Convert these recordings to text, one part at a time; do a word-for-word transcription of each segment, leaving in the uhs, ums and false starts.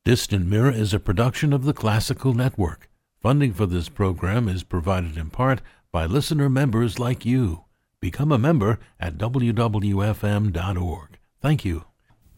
Distant Mirror is a production of the Classical Network. Funding for this program is provided in part by listener members like you. Become a member at w w f m dot org. Thank you.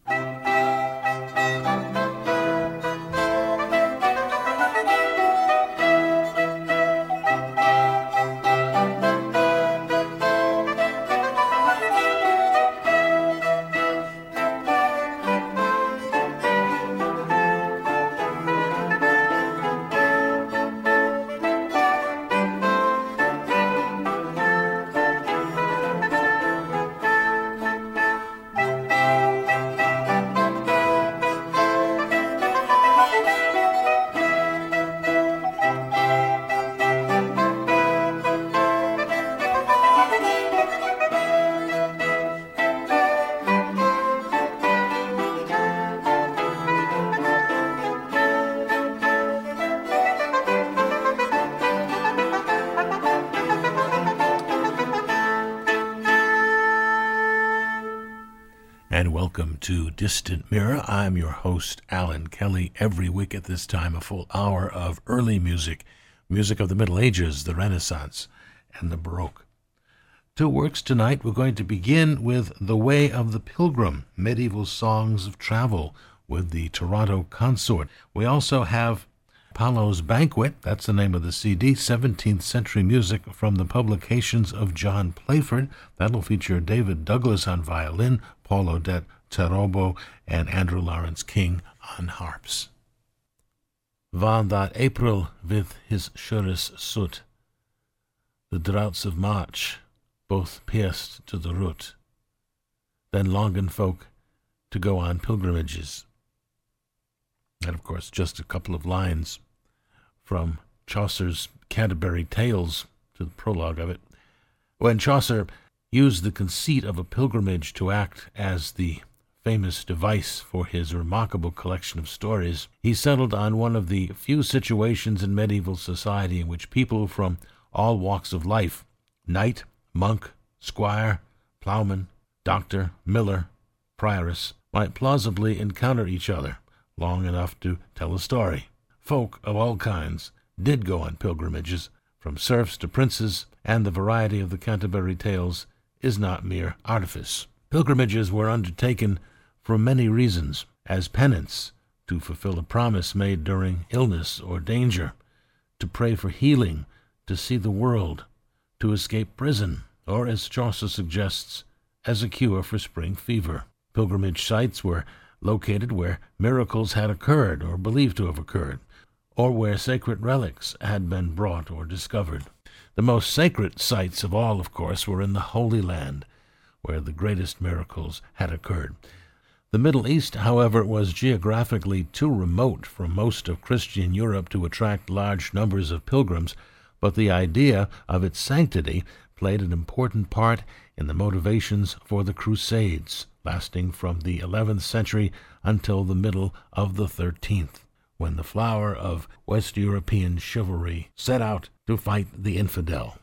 And welcome to Distant Mirror. I'm your host, Alan Kelly. Every week at this time, a full hour of early music, music of the Middle Ages, the Renaissance, and the Baroque. Two works tonight. We're going to begin with The Way of the Pilgrim, Medieval Songs of Travel, with the Toronto Consort. We also have Apollo's Banquet, that's the name of the C D, seventeenth century music from the publications of John Playford. That'll feature David Douglas on violin, Paul Odette Terobo, and Andrew Lawrence King on harps. Van that April with his surest soot, the droughts of March both pierced to the root, then longen folk to go on pilgrimages. And of course, just a couple of lines from Chaucer's Canterbury Tales to the prologue of it. When Chaucer used the conceit of a pilgrimage to act as the famous device for his remarkable collection of stories, he settled on one of the few situations in medieval society in which people from all walks of life, knight, monk, squire, plowman, doctor, miller, prioress, might plausibly encounter each other long enough to tell a story. Folk of all kinds did go on pilgrimages, from serfs to princes, and the variety of the Canterbury Tales is not mere artifice. Pilgrimages were undertaken for many reasons, as penance, to fulfill a promise made during illness or danger, to pray for healing, to see the world, to escape prison, or, as Chaucer suggests, as a cure for spring fever. Pilgrimage sites were located where miracles had occurred or believed to have occurred, or where sacred relics had been brought or discovered. The most sacred sites of all, of course, were in the Holy Land, where the greatest miracles had occurred. The Middle East, however, was geographically too remote from most of Christian Europe to attract large numbers of pilgrims, but the idea of its sanctity played an important part in the motivations for the Crusades, lasting from the eleventh century until the middle of the thirteenth, when the flower of West European chivalry set out to fight the infidel.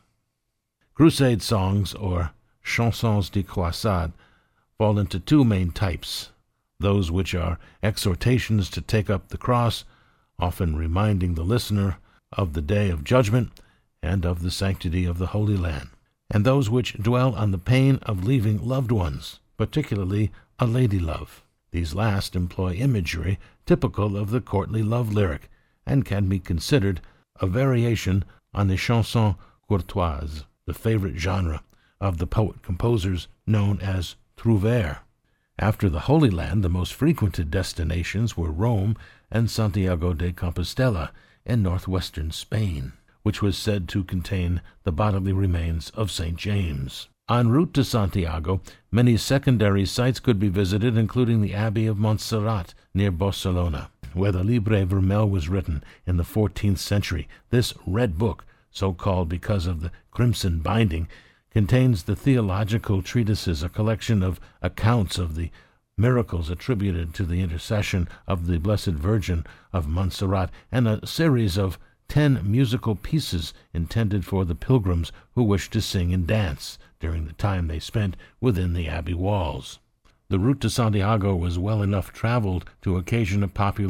Crusade songs, or chansons de croisade, fall into two main types, those which are exhortations to take up the cross, often reminding the listener of the day of judgment and of the sanctity of the Holy Land, and those which dwell on the pain of leaving loved ones, particularly a lady-love. These last employ imagery typical of the courtly love lyric, and can be considered a variation on the chanson courtoise, the favorite genre of the poet-composers known as trouvères. After the Holy Land, the most frequented destinations were Rome and Santiago de Compostela in northwestern Spain, which was said to contain the bodily remains of Saint James. En route to Santiago, many secondary sites could be visited, including the Abbey of Montserrat near Barcelona, where the Libre Vermell was written in the fourteenth century. This red book, so called because of the crimson binding, contains the theological treatises, a collection of accounts of the miracles attributed to the intercession of the Blessed Virgin of Montserrat, and a series of ten musical pieces intended for the pilgrims who wished to sing and dance during the time they spent within the abbey walls. The route to Santiago was well enough traveled to occasion a popular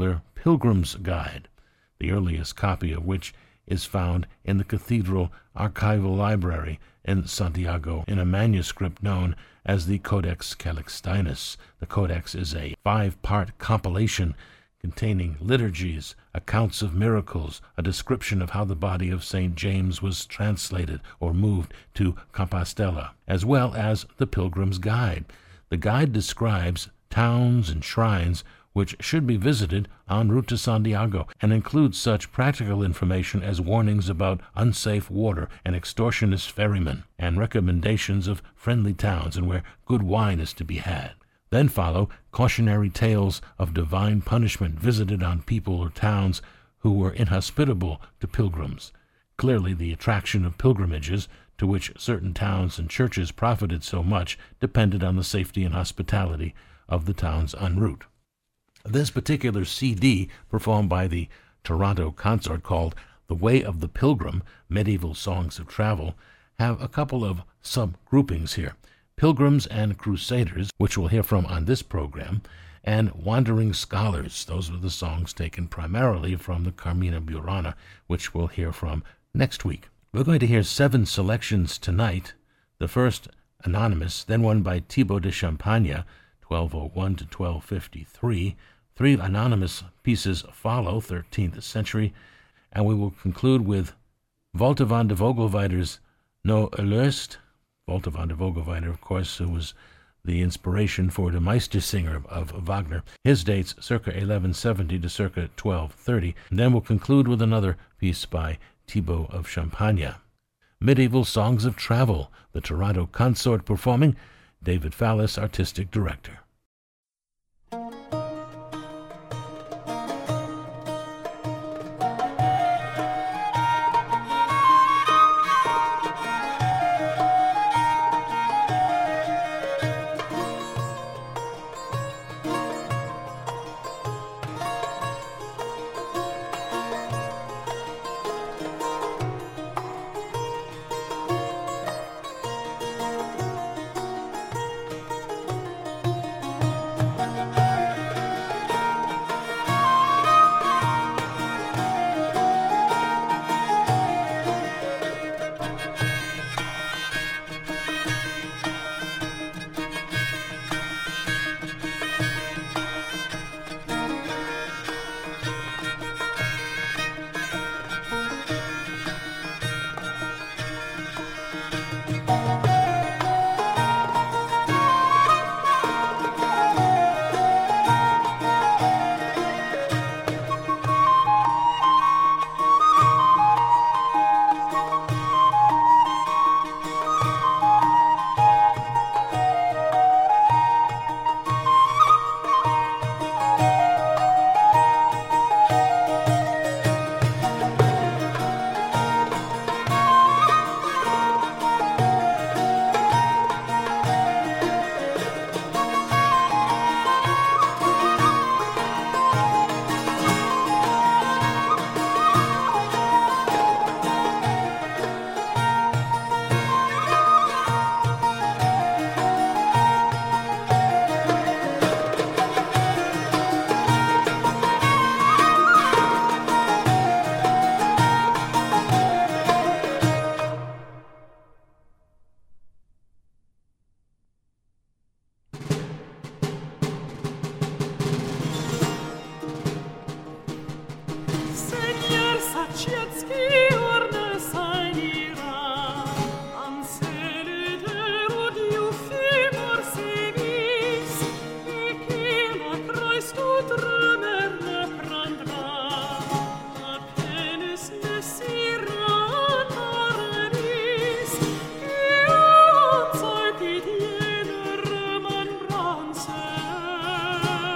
Pilgrim's Guide, the earliest copy of which is found in the Cathedral Archival Library in Santiago in a manuscript known as the Codex Calixtinus. The Codex is a five-part compilation containing liturgies, accounts of miracles, a description of how the body of Saint James was translated or moved to Compostela, as well as the Pilgrim's Guide. The guide describes towns and shrines which should be visited en route to Santiago, and includes such practical information as warnings about unsafe water and extortionist ferrymen, and recommendations of friendly towns and where good wine is to be had. Then follow cautionary tales of divine punishment visited on people or towns who were inhospitable to pilgrims. Clearly, the attraction of pilgrimages, to which certain towns and churches profited so much, depended on the safety and hospitality of the towns en route. This particular C D, performed by the Toronto Consort, called The Way of the Pilgrim, Medieval Songs of Travel, have a couple of subgroupings here. Pilgrims and Crusaders, which we'll hear from on this program, and Wandering Scholars. Those were the songs taken primarily from the Carmina Burana, which we'll hear from next week. We're going to hear seven selections tonight. The first, anonymous, then one by Thibaut de Champagne, twelve oh one to twelve fifty-three. Three anonymous pieces follow, thirteenth century, and we will conclude with Walter van de Vogelweider's No Erlöst. Walter van de Vogelweider, of course, who was the inspiration for the Meistersinger of Wagner. His dates circa eleven seventy to circa twelve thirty. And then we'll conclude with another piece by Thibaut of Champagne. Medieval Songs of Travel, the Toronto Consort performing, David Fallis, artistic director.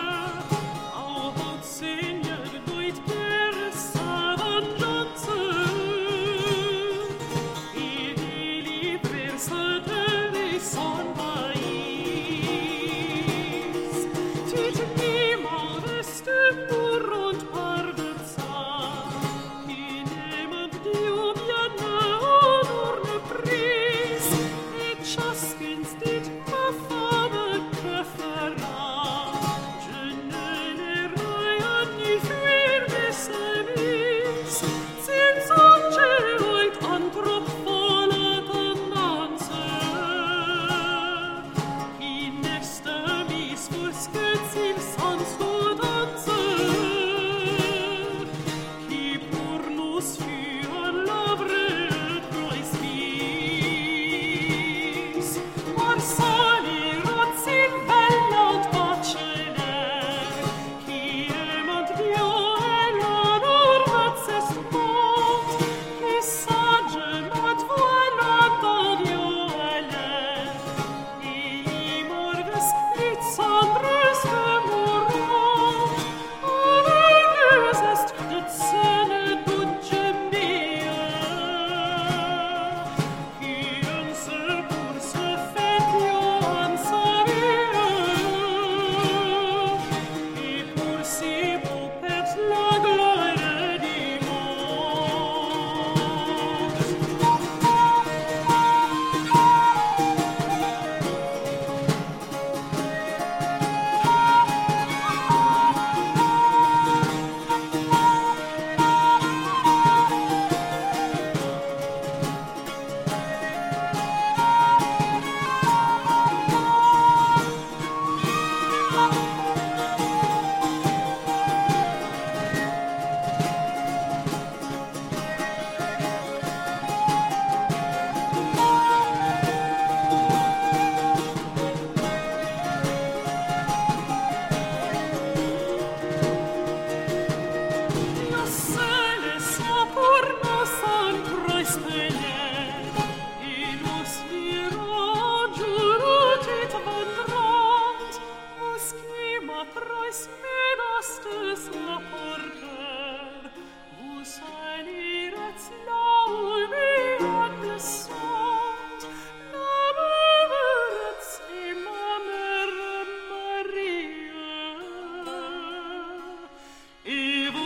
Danse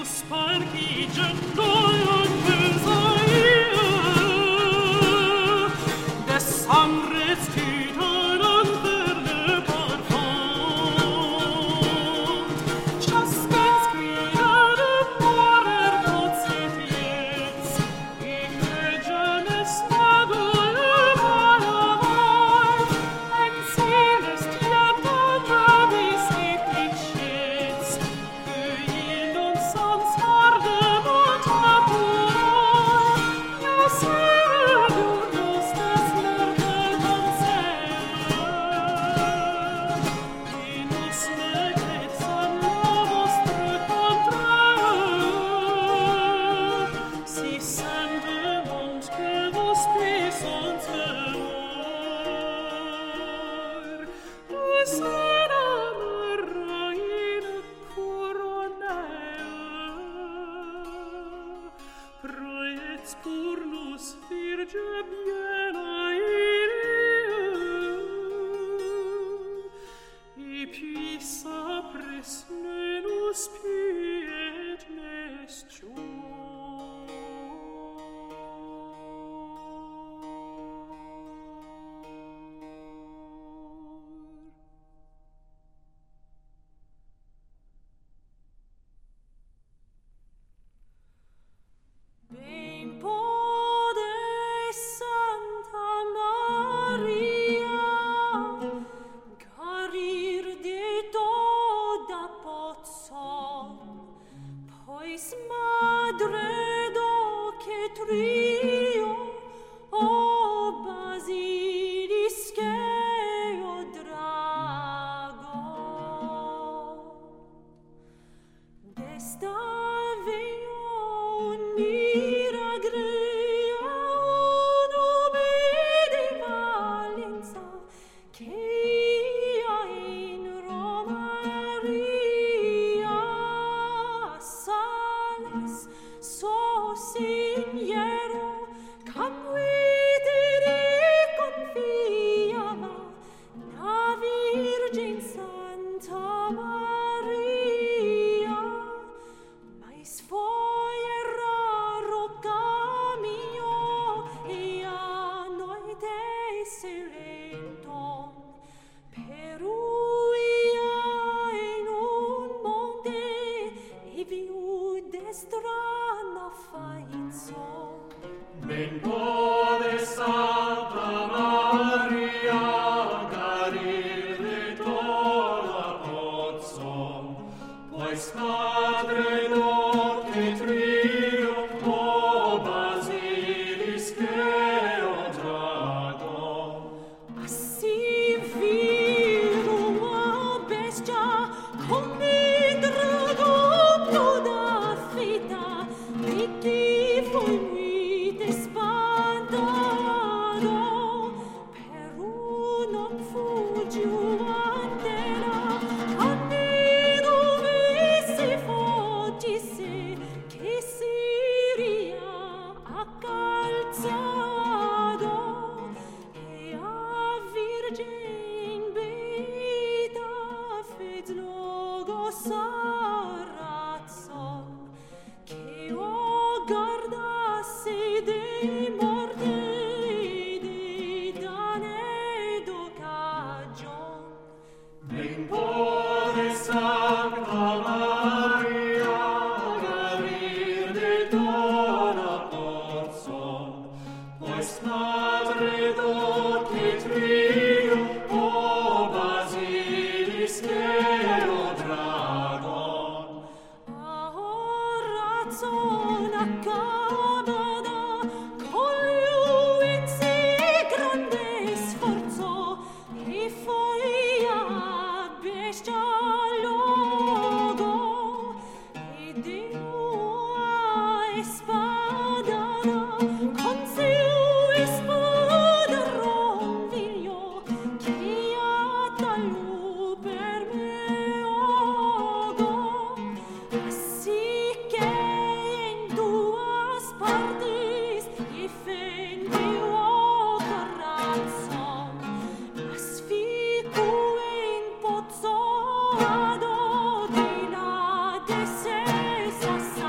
Ado di la de se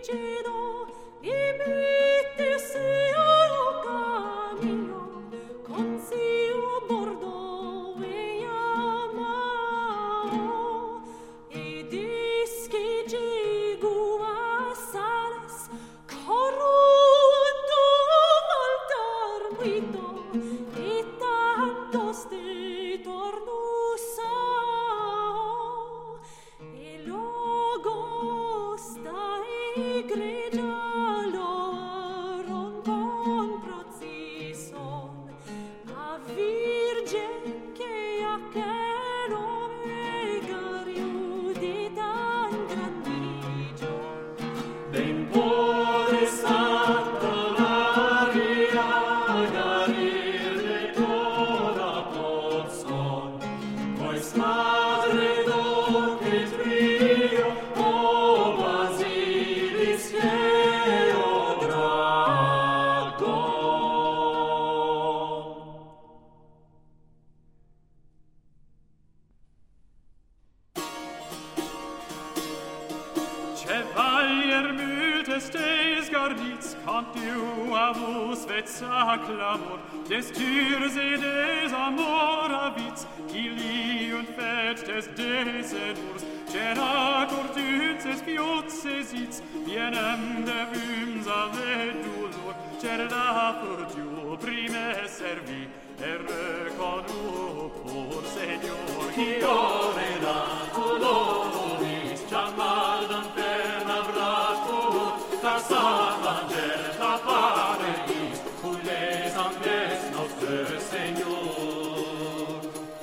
des Türse des Amoravits, Kili und Fett des Desedurs, Cera cortuzes fiotsesis, Vienem de vumsa vedulur, Cerda fortiu prime servi, e reconu por Senior. Chiore da coloris, Ciamaldam per nabratur, Tarsam angel, Tapareis, Pules angles nostre Senior.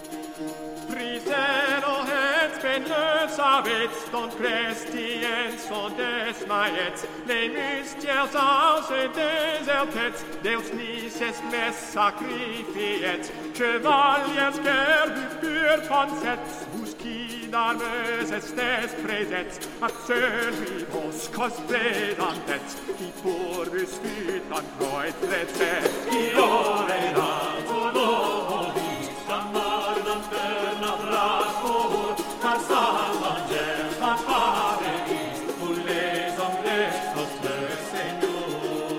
Prisero et benlöts avets, Don Christiens von des maets, Les mystiers aus et desertets, Deus nices mes sacrifiets, Chevaliers gerbu pur pansets, Busquin armes estes presets, At servivos cos predantets, Qui purbus vitam proet recet. Iore rato nobis, Damardam per nabratur, Tarsam angel, Tapareis, Pules angles nostre Senior.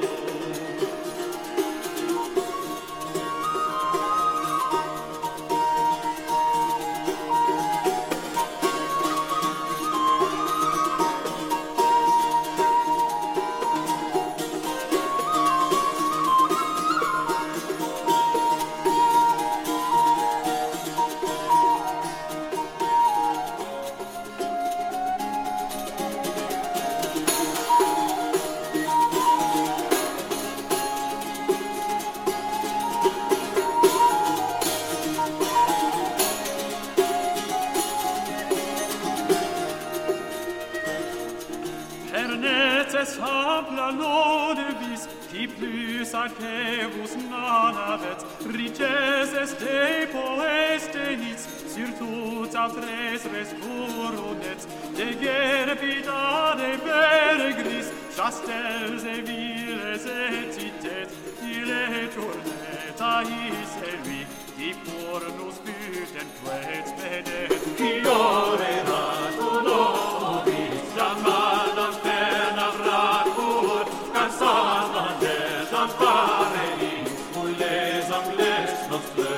Pernetes habla lodevis, qui plus archevus nanavet, riges este poestenis, sur tut altres res coronet, de gerbitade peregris, chastels e viles et citet, ille tourneta i servi, qui pornus puten quet pedet. Iore rato nobis, Jamadam per nabratur, Tarsam angel, Tapareis, Pules angles nostre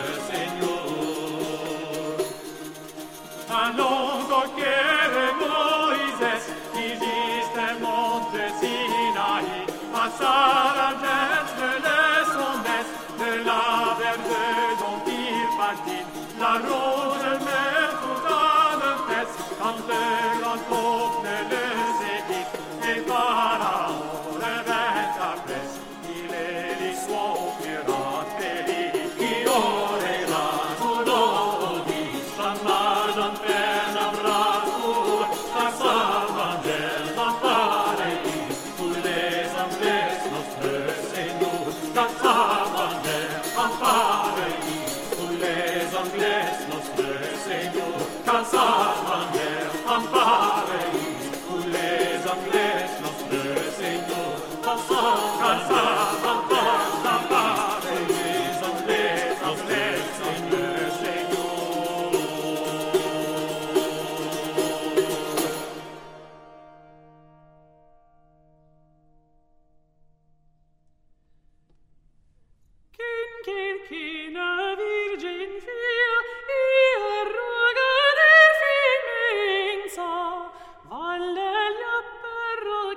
Senior. Allons conquere Moises, Isiste monte Sinai, Passar argent de les ondes, de la verge dont il partit, la rose mer toute le pes, quand le grand peuple les édite, et Pharaon revint après, il est l'histoire pirate périt, qui aurait rato nobis, Jamadam per nabratur, Tarsam angel, Tapareis, Pules angles nostre Senior. Tarsam angel, Tapareis, Pules angles nostre Senior. Tarsam angel, Tapareis, Pules angles nostre Senior. Tarsam angel, Tapareis, angles nostre Senior.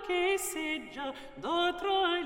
che seggia d'altra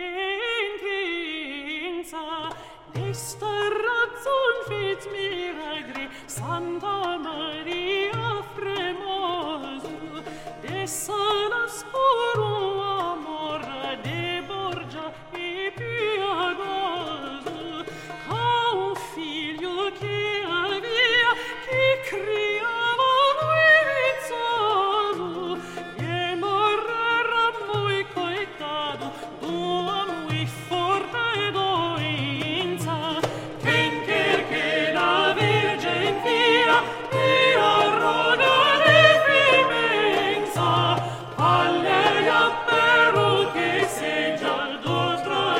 lienza, desta razzon fez miragri, Santa Maria fremoso, dessa las puro amor de Borgia e piadoso, a un figlio che avea, che criava lui vizzoso, e morrera muy coitado, dua muy forte doenza, chen quer che la Virgen fia, e arroga de vimenza, alleia però che seggia d'oltre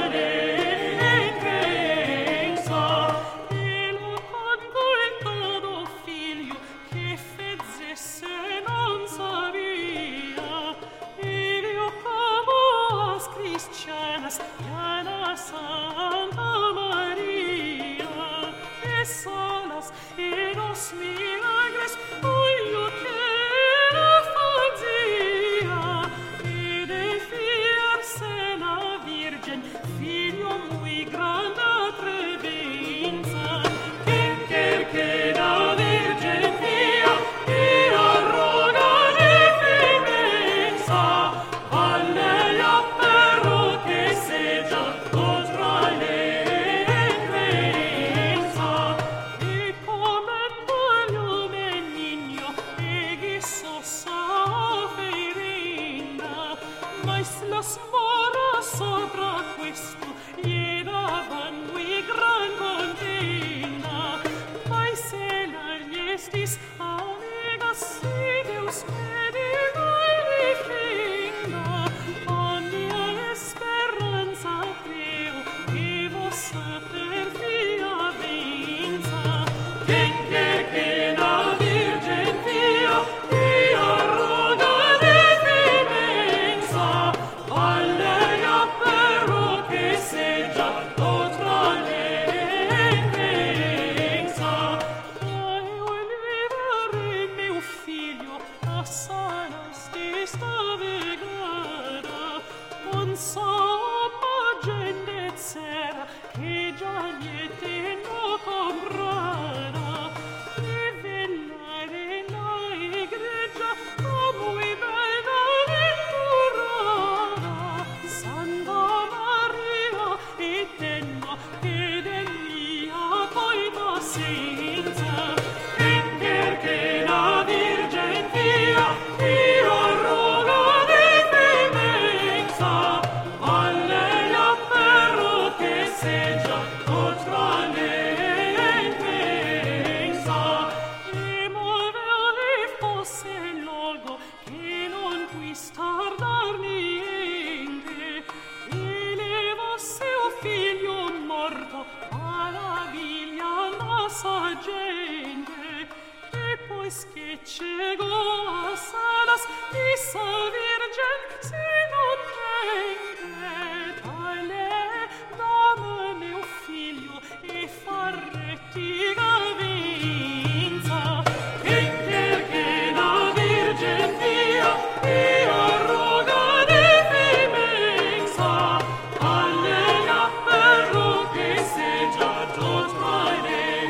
l'encrenza, e lo concoitato figlio che fezzesse non sabia, e io como as cristianas, Iana Santa Maria, e solas e los milagres, io che la fazia, e de fiarse la Virgen, figlio muy grande atrevenza, che quer che la Virgen fia, e arroga de vimenza, alleia però che seggia d'oltre l'encrenza, e come voglio benigno, e gisso sa ferinda, mais las mora sopra questo, gli davan muy gran contenda, mais se la estis amigas, si Deus medica e difenda, a mia esperanza creo, che vossa per via vinza, chen quer che la Virgen fia, e arroga de vimenza, alleia però che seggia d'oltre l'encrenza, e olivare mio figlio, a salas desta vegada, non somma gente sera, che già niente no comprara, e venare la igreja, muy bella venturata, Santa Maria, e tenno che de mia coita senza, e quer che la Virgen fia, e arroga de vimenza, alleia però che seggia d'oltre l'encrenza, e movele fosse l'olgo che non quis tardar niente, e levasse o figlio morto alla viglia massa gente, e pois che cego a salas di sa Virgen si non prende, tale dame mio figlio e farretti gavinza, che quer che la Virgen fia, e arroga de vimenza, alleia però che seggia d'oltre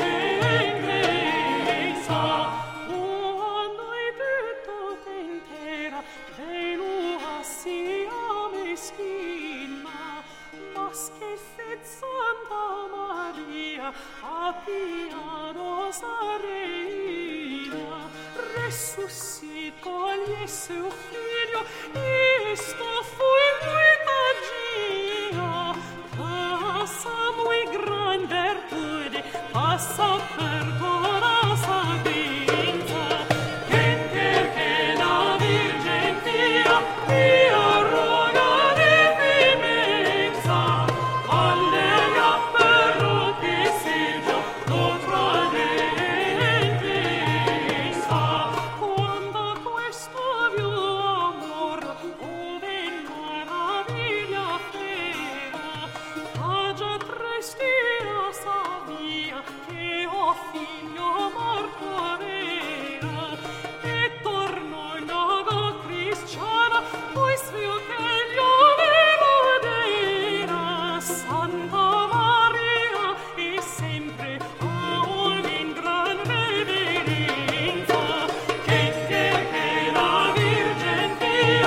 l'encrenza, o noi tutto intera, velua sia meschina, mas che fet Santa Maria, a piadosa reina, resuscitò gli seu figlio, e sto fui muy tagia, passa muy gran virtude, passa per toda sapienza, che quer che la Virgen fia, e arroga de vimenza, alleia però che seggia d'oltre l'encrenza, quando questo viu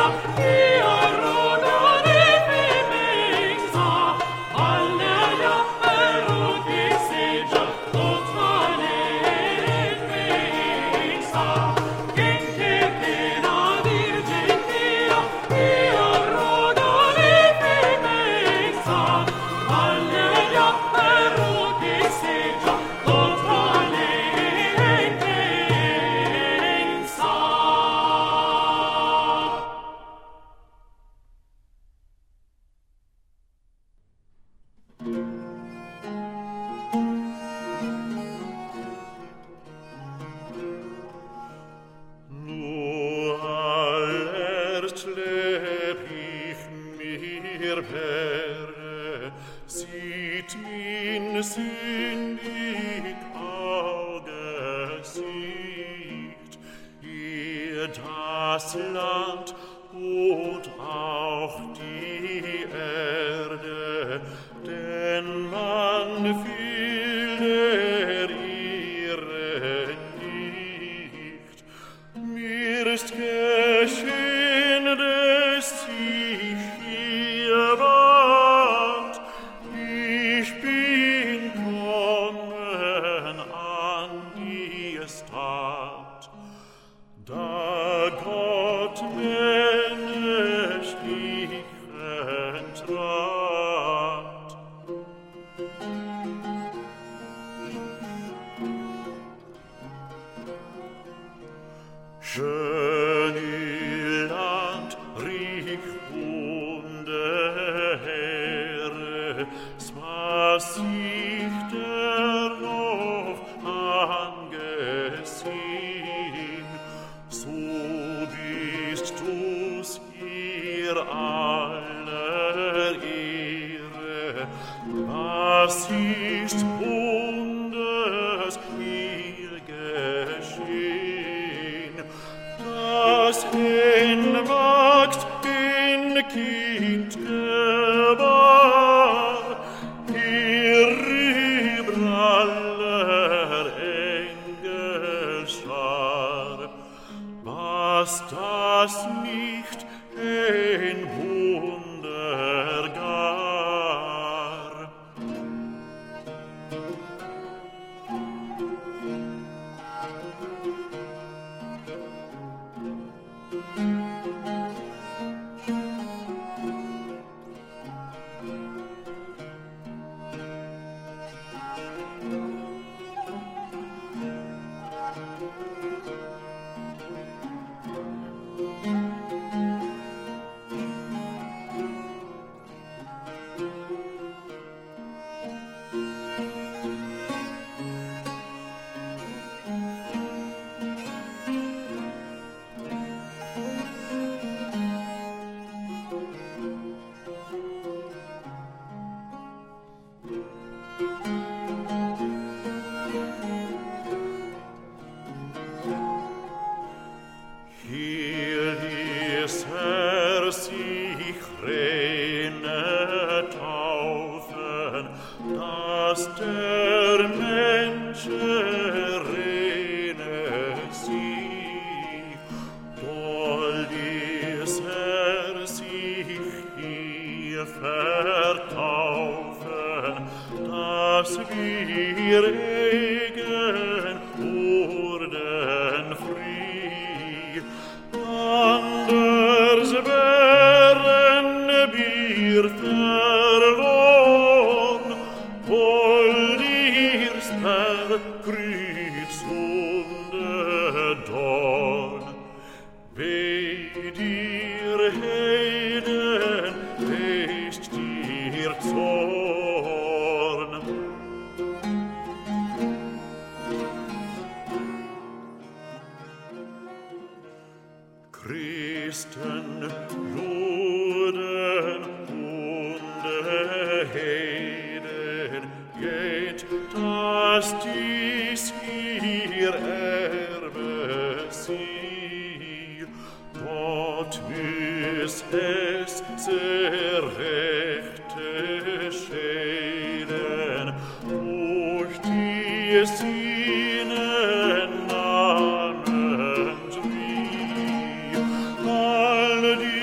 Alle die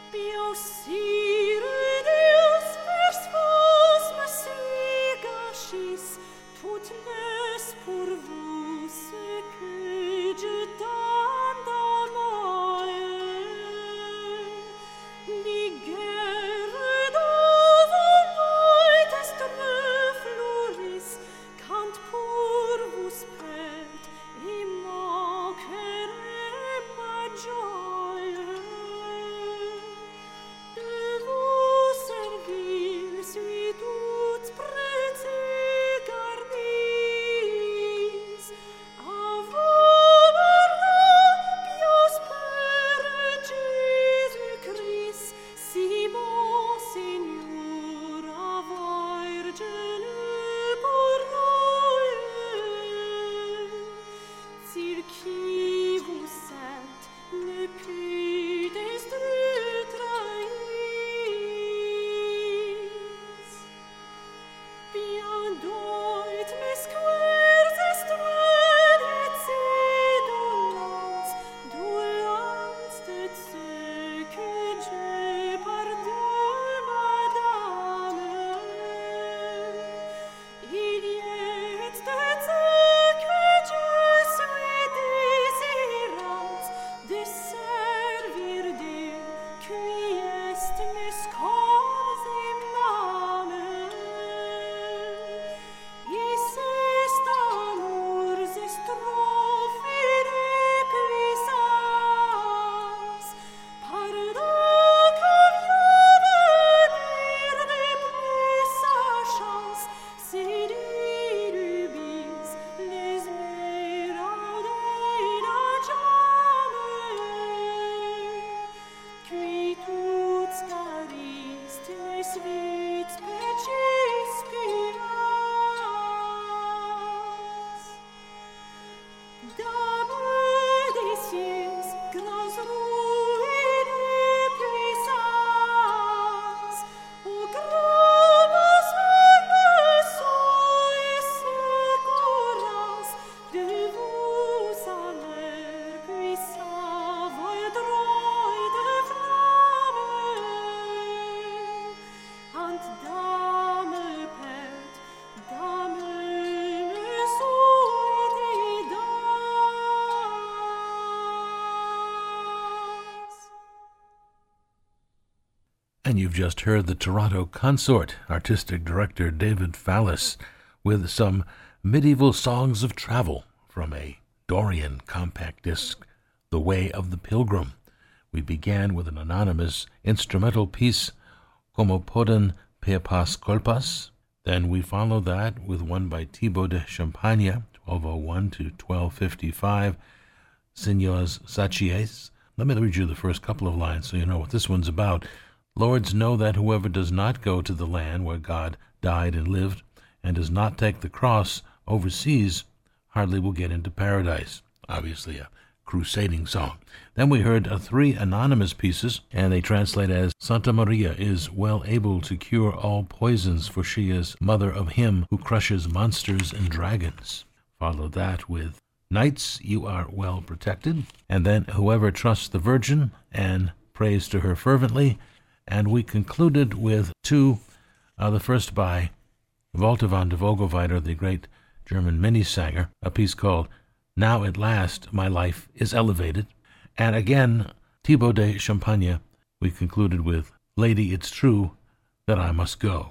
And you've just heard the Toronto Consort, artistic director David Fallis, with some medieval songs of travel from a Dorian compact disc, The Way of the Pilgrim. We began with an anonymous instrumental piece, Como Poden Pepas Colpas. Then we followed that with one by Thibaut de Champagne, twelve oh one to twelve fifty-five, Seigneurs Sachies. Let me read you the first couple of lines so you know what this one's about. Lords, know that whoever does not go to the land where God died and lived, and does not take the cross overseas, hardly will get into paradise. Obviously a crusading song. Then we heard uh, three anonymous pieces, and they translate as, Santa Maria is well able to cure all poisons, for she is mother of him who crushes monsters and dragons. Follow that with, Knights, you are well protected. And then, whoever trusts the Virgin and prays to her fervently. And we concluded with two, uh, the first by Walter van de Vogelweide, the great German mini-sanger, a piece called Now at Last My Life is Elevated. And again, Thibaut de Champagne, we concluded with Lady, It's True That I Must Go.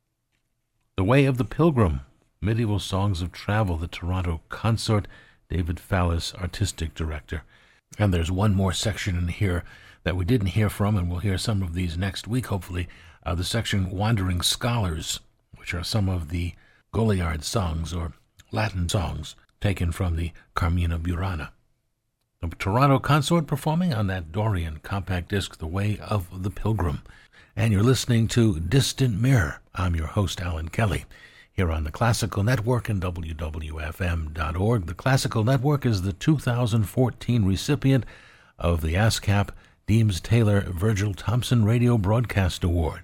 The Way of the Pilgrim, medieval songs of travel, the Toronto Consort, David Fallis, artistic director. And there's one more section in here that we didn't hear from, and we'll hear some of these next week, hopefully, uh, the section Wandering Scholars, which are some of the Goliard songs or Latin songs taken from the Carmina Burana. The Toronto Consort performing on that Dorian compact disc, The Way of the Pilgrim. And you're listening to Distant Mirror. I'm your host, Alan Kelly, here on the Classical Network and W W F M dot org. The Classical Network is the two thousand fourteen recipient of the ASCAP Deems Taylor Virgil Thompson Radio Broadcast Award.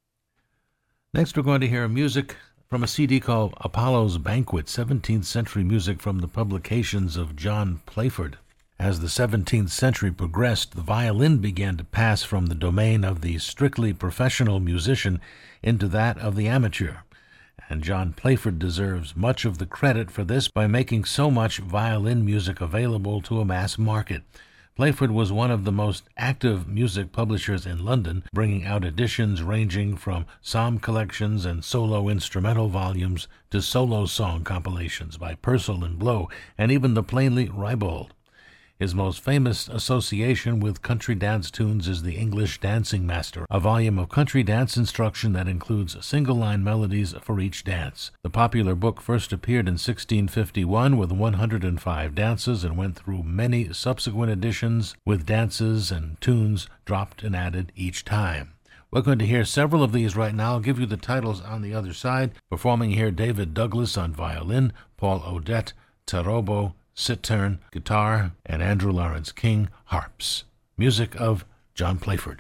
Next, we're going to hear music from a C D called Apollo's Banquet, seventeenth century music from the publications of John Playford. As the seventeenth century progressed, the violin began to pass from the domain of the strictly professional musician into that of the amateur, and John Playford deserves much of the credit for this by making so much violin music available to a mass market. Playford was one of the most active music publishers in London, bringing out editions ranging from psalm collections and solo instrumental volumes to solo song compilations by Purcell and Blow, and even the plainly ribald. His most famous association with country dance tunes is the English Dancing Master, a volume of country dance instruction that includes single-line melodies for each dance. The popular book first appeared in sixteen fifty-one with one hundred five dances and went through many subsequent editions with dances and tunes dropped and added each time. We're going to hear several of these right now. I'll give you the titles on the other side. Performing here, David Douglas on violin, Paul Odette, Tarobo, Cittern, guitar, and Andrew Lawrence King, harps. Music of John Playford.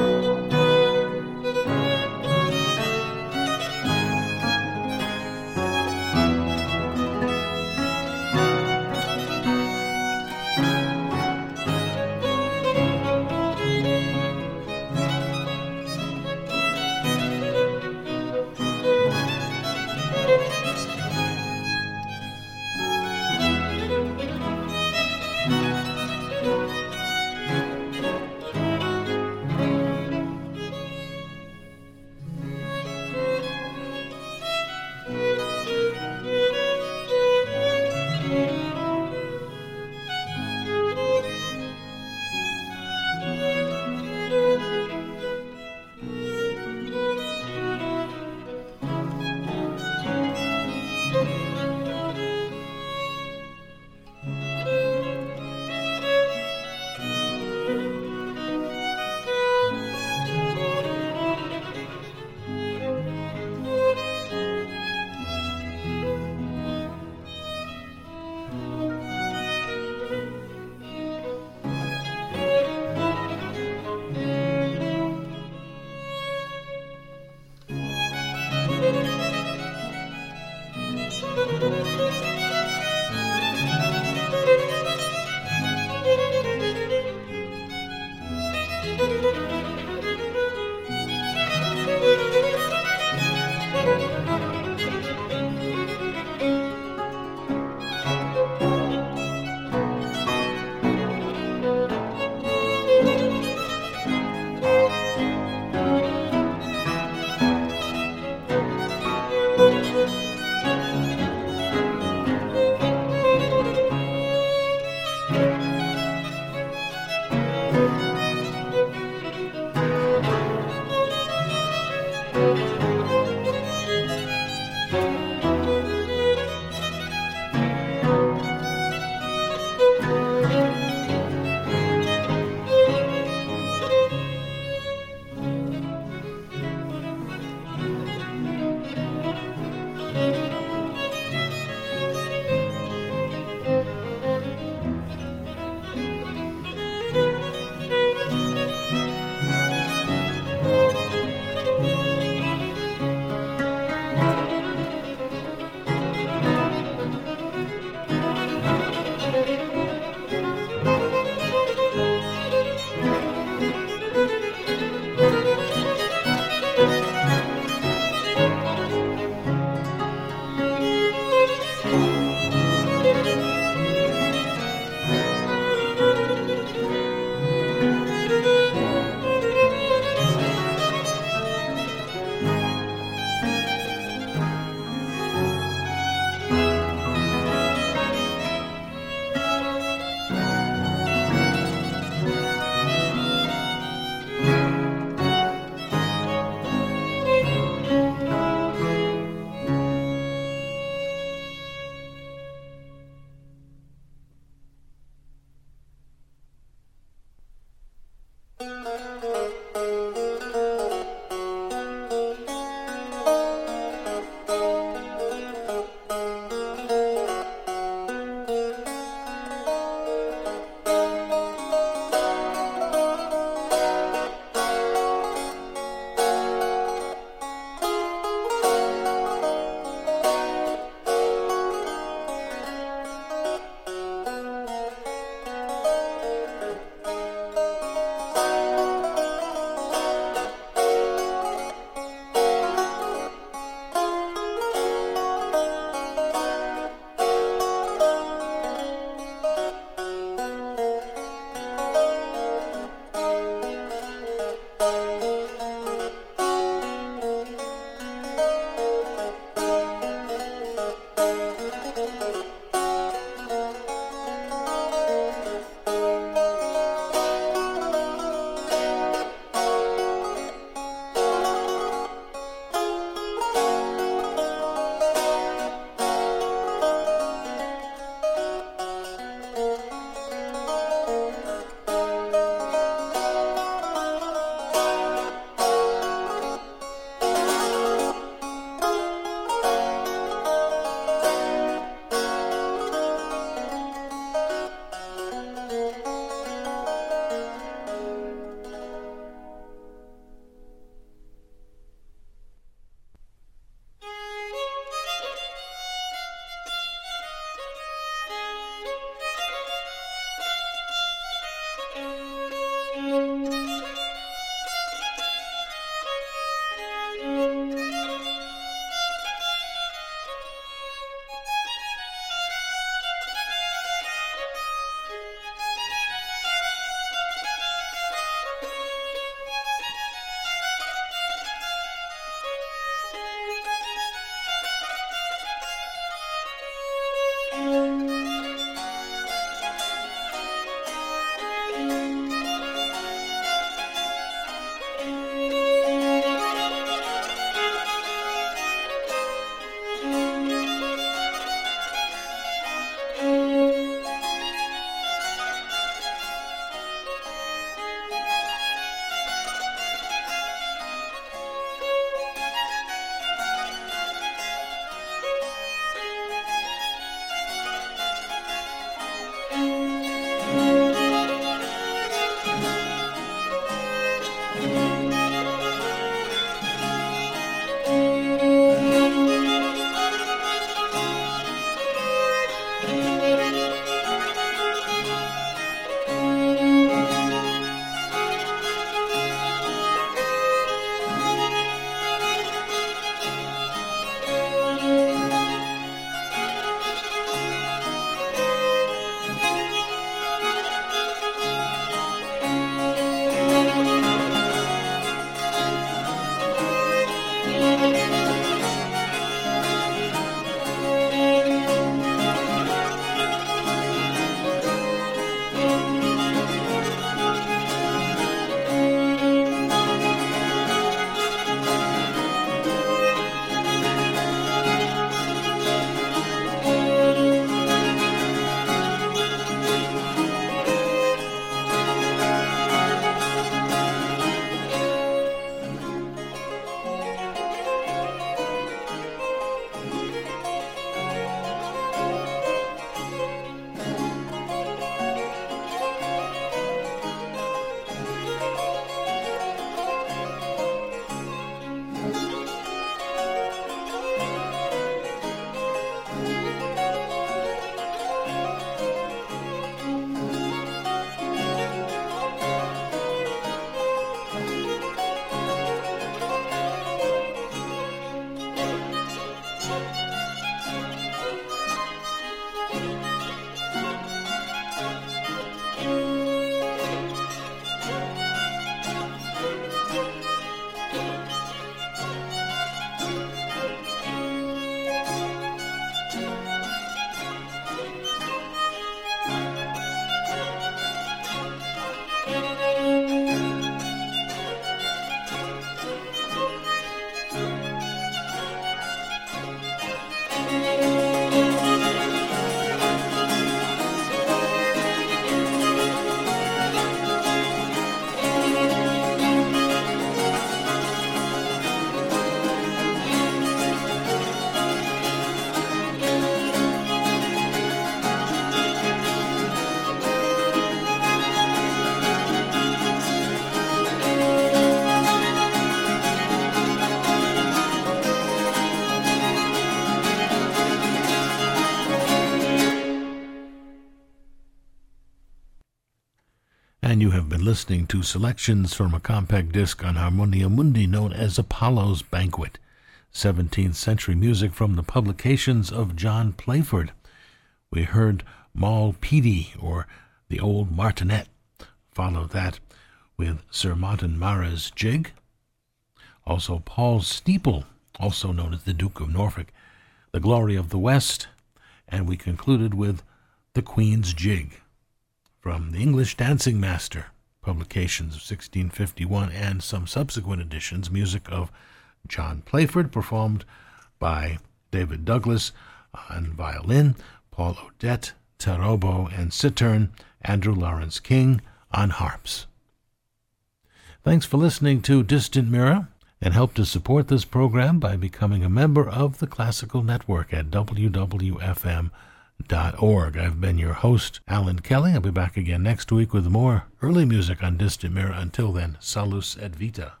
been listening to selections from a compact disc on Harmonia Mundi known as Apollo's Banquet, seventeenth century music from the publications of John Playford. We heard Moll Peedy, or the Old Martinet. Followed that with Sir Martin Mara's Jig. Also Paul Steeple, also known as the Duke of Norfolk, The Glory of the West. And we concluded with The Queen's Jig, from the English Dancing Master, publications of sixteen fifty-one, and some subsequent editions, music of John Playford, performed by David Douglas on violin, Paul Odette, Tarobo and Cittern, Andrew Lawrence King on harps. Thanks for listening to Distant Mirror, and help to support this program by becoming a member of the Classical Network at w w f m dot org. I've been your host, Alan Kelly. I'll be back again next week with more early music on Distant Mirror. Until then, salus et vita.